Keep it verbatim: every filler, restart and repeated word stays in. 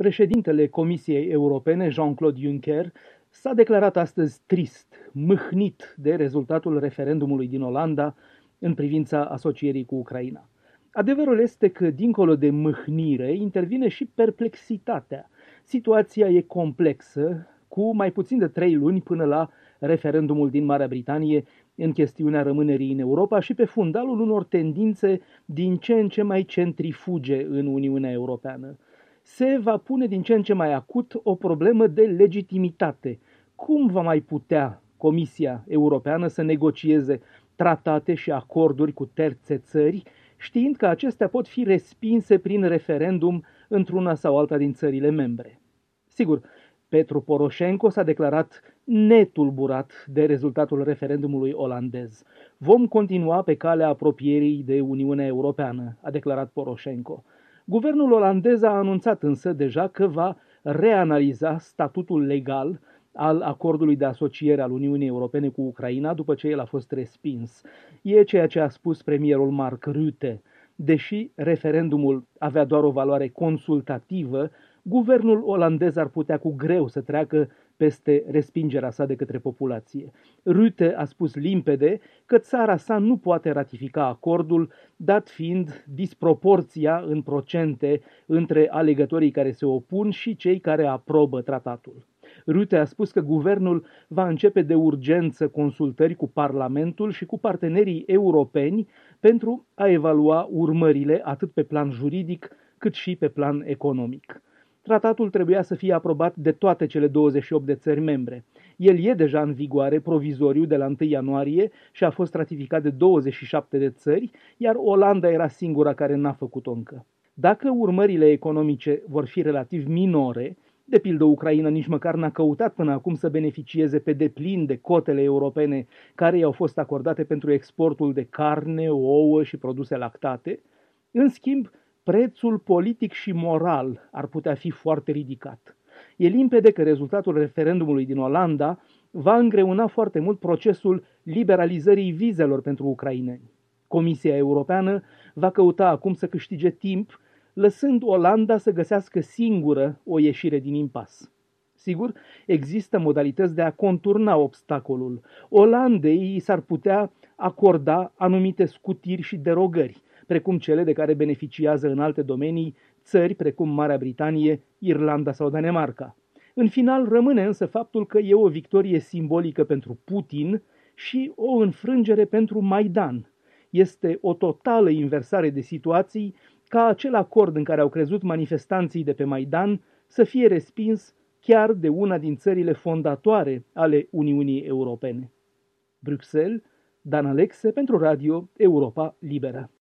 Președintele Comisiei Europene, Jean-Claude Juncker, s-a declarat astăzi trist, mâhnit de rezultatul referendumului din Olanda în privința asocierii cu Ucraina. Adevărul este că, dincolo de mâhnire, intervine și perplexitatea. Situația e complexă, cu mai puțin de trei luni până la referendumul din Marea Britanie în chestiunea rămânerii în Europa și pe fundalul unor tendințe din ce în ce mai centrifuge în Uniunea Europeană. Se va pune din ce în ce mai acut o problemă de legitimitate. Cum va mai putea Comisia Europeană să negocieze tratate și acorduri cu terțe țări, știind că acestea pot fi respinse prin referendum într-una sau alta din țările membre? Sigur, Petru Poroșenko s-a declarat netulburat de rezultatul referendumului olandez. Vom continua pe calea apropierii de Uniunea Europeană, a declarat Poroșenko. Guvernul olandez a anunțat însă deja că va reanaliza statutul legal al acordului de asociere al Uniunii Europene cu Ucraina după ce el a fost respins. E ceea ce a spus premierul Mark Rutte. Deși referendumul avea doar o valoare consultativă, guvernul olandez ar putea cu greu să treacă peste respingerea sa de către populație. Rutte a spus limpede că țara sa nu poate ratifica acordul, dat fiind disproporția în procente între alegătorii care se opun și cei care aprobă tratatul. Rutte a spus că guvernul va începe de urgență consultări cu Parlamentul și cu partenerii europeni pentru a evalua urmările atât pe plan juridic cât și pe plan economic. Tratatul trebuia să fie aprobat de toate cele douăzeci și opt de țări membre. El e deja în vigoare provizoriu de la întâi ianuarie și a fost ratificat de douăzeci și șapte de țări, iar Olanda era singura care n-a făcut-o încă. Dacă urmările economice vor fi relativ minore, de pildă Ucraina nici măcar n-a căutat până acum să beneficieze pe deplin de cotele europene care i-au fost acordate pentru exportul de carne, ouă și produse lactate, în schimb, prețul politic și moral ar putea fi foarte ridicat. E limpede că rezultatul referendumului din Olanda va îngreuna foarte mult procesul liberalizării vizelor pentru ucraineni. Comisia Europeană va căuta acum să câștige timp, lăsând Olanda să găsească singură o ieșire din impas. Sigur, există modalități de a conturna obstacolul. Olandei s-ar putea acorda anumite scutiri și derogări, precum cele de care beneficiază în alte domenii țări precum Marea Britanie, Irlanda sau Danemarca. În final, rămâne însă faptul că e o victorie simbolică pentru Putin și o înfrângere pentru Maidan. Este o totală inversare de situații ca acel acord în care au crezut manifestanții de pe Maidan să fie respins chiar de una din țările fondatoare ale Uniunii Europene. Bruxelles, Dan Alexe pentru Radio Europa Liberă.